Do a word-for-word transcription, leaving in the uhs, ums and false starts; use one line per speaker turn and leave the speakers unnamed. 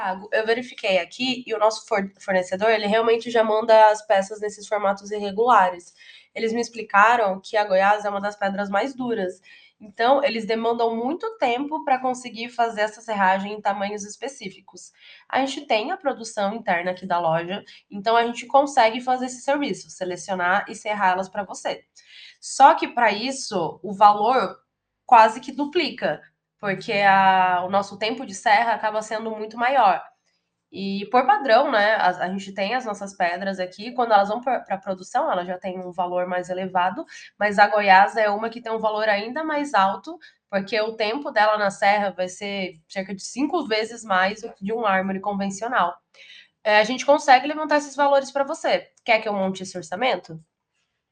Thiago, eu verifiquei aqui e o nosso fornecedor, ele realmente já manda as peças nesses formatos irregulares. Eles me explicaram que a Goiás é uma das pedras mais duras. Então, eles demandam muito tempo para conseguir fazer essa serragem em tamanhos específicos. A gente tem a produção interna aqui da loja, então a gente consegue fazer esse serviço, selecionar e serrar elas para você. Só que para isso, o valor quase que duplica, porque a, o nosso tempo de serra acaba sendo muito maior. E por padrão, né, a, a gente tem as nossas pedras aqui, quando elas vão para a produção, elas já têm um valor mais elevado, mas a Goiás é uma que tem um valor ainda mais alto, porque o tempo dela na serra vai ser cerca de cinco vezes mais do que de um mármore convencional. É, a gente consegue levantar esses valores para você. Quer que eu monte esse orçamento?